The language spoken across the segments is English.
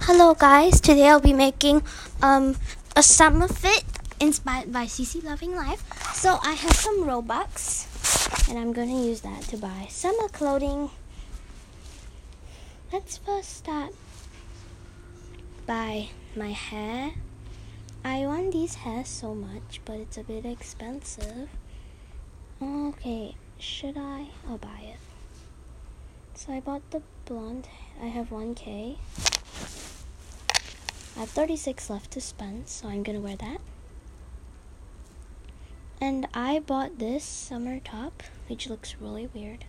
Hello guys, today I'll be making a summer fit inspired by CC Loving Life. So I have some Robux and I'm going to use that to buy summer clothing. Let's first start by my hair. I want these hairs so much, but it's a bit expensive. Okay, should I? I'll buy it. So I bought the blonde. I have 1K. I have 36 left to spend, so I'm gonna wear that. And I bought this summer top, which looks really weird.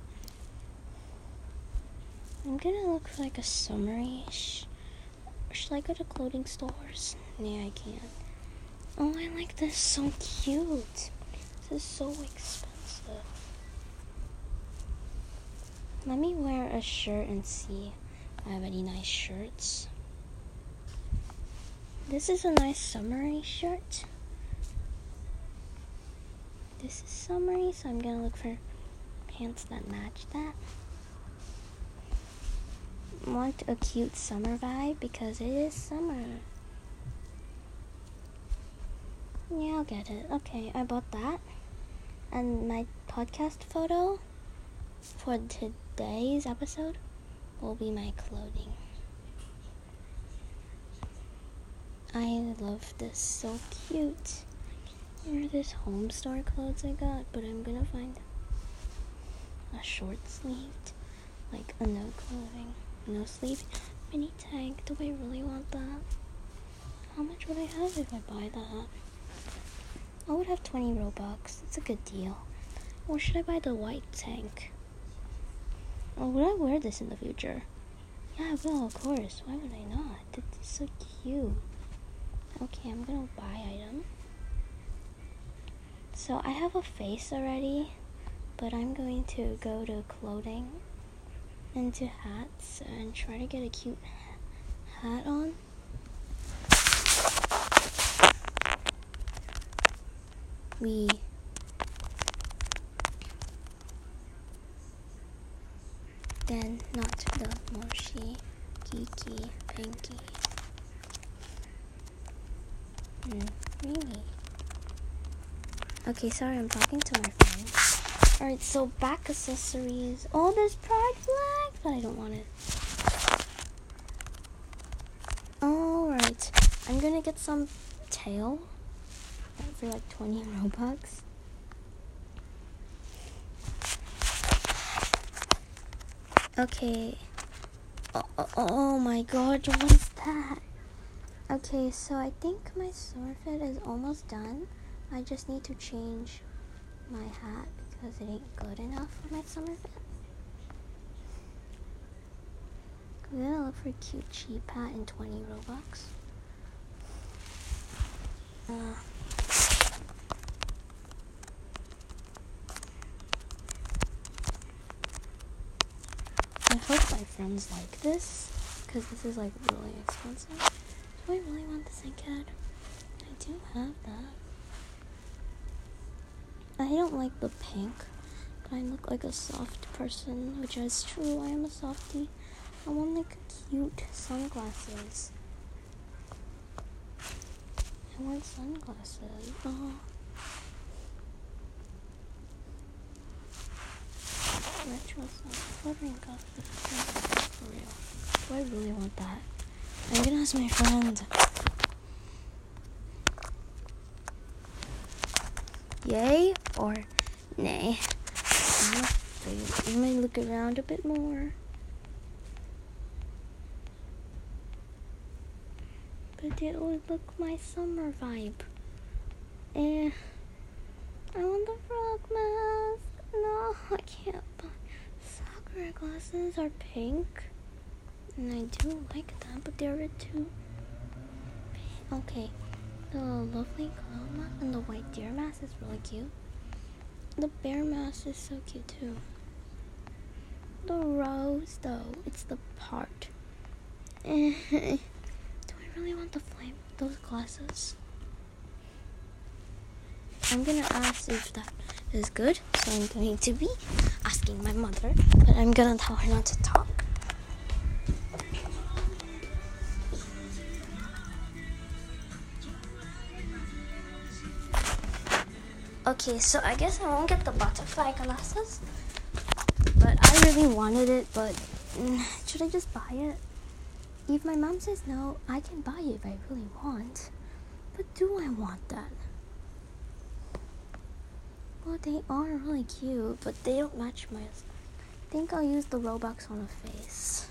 I'm gonna look for like a summery-ish. Or should I go to clothing stores? Yeah, I can. Oh, I like this. So cute. This is so expensive. Let me wear a shirt and see if I have any nice shirts. This is a nice summery shirt. This is summery, so I'm gonna look for pants that match that. Want a cute summer vibe because it is summer. Yeah, I'll get it. Okay, I bought that. And my podcast photo for today's episode will be my clothing. I love this, so cute. Here are this home store clothes I got, but I'm gonna find a short sleeved, like a no clothing, no sleeve, mini tank. Do I really want that? How much would I have if I buy that? I would have 20 Robux. It's a good deal. Or should I buy the white tank? Or would I wear this in the future? Yeah, I will, of course. Why would I not? It's so cute. Okay, I'm gonna buy item. So I have a face already, but I'm going to go to clothing and to hats and try to get a cute hat on. Then not the Moshi, Kiki, Pinky. Really? Okay, sorry, I'm talking to my friend. Alright, so back accessories. Oh, there's Pride flag, but I don't want it. Alright, I'm gonna get some tail for like 20 Robux. Okay. Oh my god, what is that? Okay, so I think my summer fit is almost done. I just need to change my hat because it ain't good enough for my summer fit. I'm gonna look for a cute cheap hat and 20 Robux. I hope my friends like this because this is like really expensive. Do I really want this inkhead? I do have that. I don't like the pink, but I look like a soft person, which is true. I am a softie. I want like cute sunglasses. I want sunglasses. Oh. Retro fluttering glasses. For real. Do I really want that? I'm gonna ask my friend. Yay or nay? I might look around a bit more. But it would look my summer vibe. I want the frog mask. No, I can't buy. Sakura glasses are pink. And I do like them, but they're too pink. Okay. The lovely clown mask and the white deer mask is really cute. The bear mask is so cute too. The rose though, it's the part. Do I really want the flame? Those glasses? I'm gonna ask if that is good. So I'm going to be asking my mother, but I'm gonna tell her not to talk. Okay, so I guess I won't get the butterfly glasses. But I really wanted it, but should I just buy it? If my mom says no, I can buy it if I really want. But do I want that? Well, they are really cute, but they don't match my... I think I'll use the Robux on a face.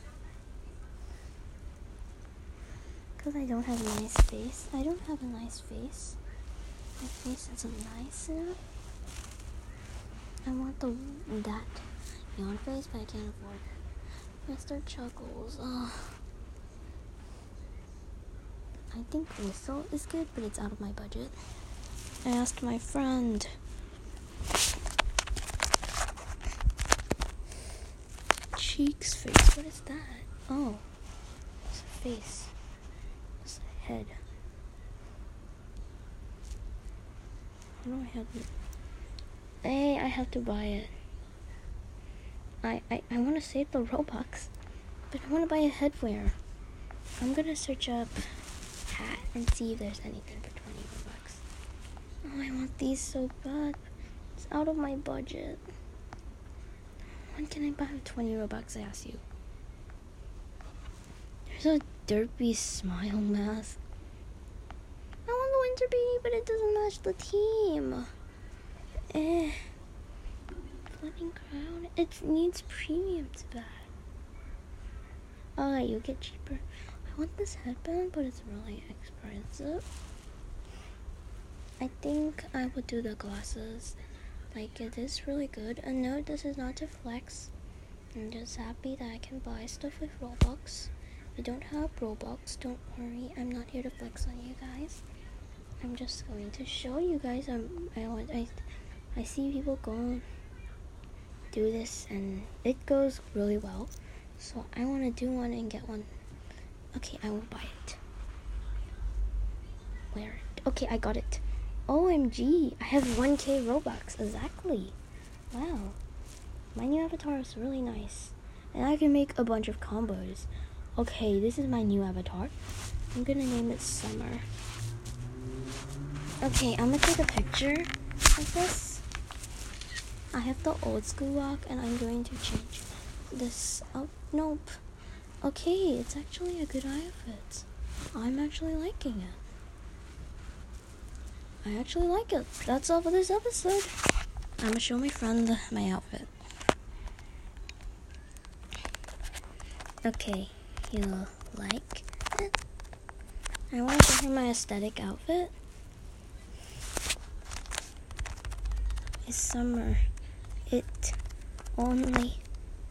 Because I don't have a nice face. I don't have a nice face. My face isn't nice enough. I want that yawn face, but I can't afford it. Mr. Chuckles. I think Whistle is good, but it's out of my budget. I asked my friend. Cheeks face. What is that? Oh, it's a face. It's a head. How do I have it? Hey, I have to buy it. I want to save the Robux, but I want to buy a headwear. I'm gonna search up hat and see if there's anything for 20 Robux. Oh, I want these so bad. It's out of my budget. What can I buy with 20 Robux, I ask you? There's a derpy smile mask. I want the winter beanie, but it doesn't match the team. Flipping crown. It needs premium to buy. Alright, you'll get cheaper. I want this headband, but it's really expensive. I think I would do the glasses. Like, it is really good. And no, this is not to flex. I'm just happy that I can buy stuff with Robux. I don't have Robux, don't worry. I'm not here to flex on you guys. I'm just going to show you guys. I see people go do this and it goes really well. So I want to do one and get one. Okay, I will buy it. Where? Okay, I got it. OMG, I have 1k Robux, exactly. Wow, my new avatar is really nice. And I can make a bunch of combos. Okay, this is my new avatar. I'm gonna name it Summer. Okay, I'm gonna take a picture of this. I have the old school walk and I'm going to change this. Oh, nope. Okay, it's actually a good outfit. I'm actually liking it. I actually like it. That's all for this episode. I'm gonna show my friend my outfit. Okay, you'll like it. I want to show her my aesthetic outfit. It's summer. It only.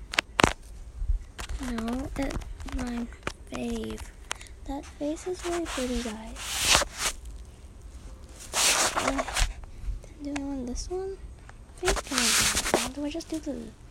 No, it's my fave. That face is really pretty, guys. Do I want this one? Face can I do? Do I just do the...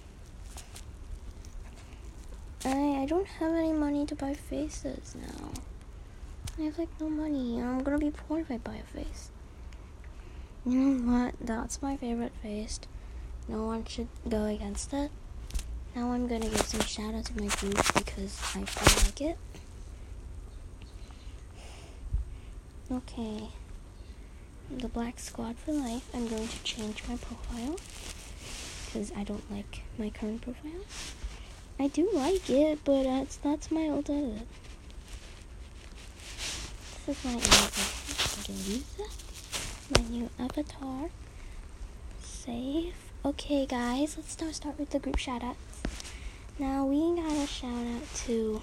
I don't have any money to buy faces now. I have like no money and I'm gonna be poor if I buy a face. You know what? That's my favorite face. No one should go against it. Now I'm gonna give some shout out to my group because I feel like it. Okay. The Black Squad for life. I'm going to change my profile because I don't like my current profile. I do like it, but that's my old edit. This is my avatar. I can use that. My new avatar. Save. Okay, guys, let's start with the group shout outs. Now we got a shout out to.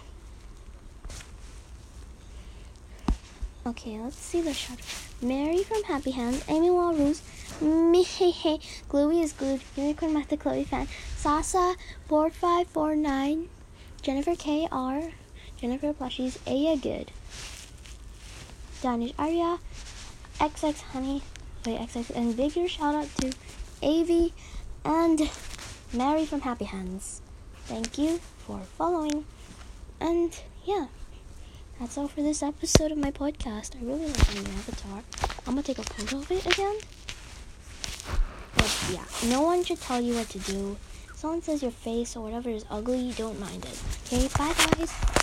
Okay, let's see the shout out. Mary from Happy Hands, Amy Walrus, Mihehe, Gluey is Glued, Unicorn Method Chloe Fan, Sasa 4549, Jennifer KR, Jennifer Plushies, Aya Good, Danish Arya, XX Honey, and bigger shout out to Avi and Mary from Happy Hands. Thank you for following. And yeah, that's all for this episode of my podcast. I really like my new avatar. I'm gonna take a photo of it again. But yeah, no one should tell you what to do. If someone says your face or whatever is ugly, don't mind it. Okay, bye guys.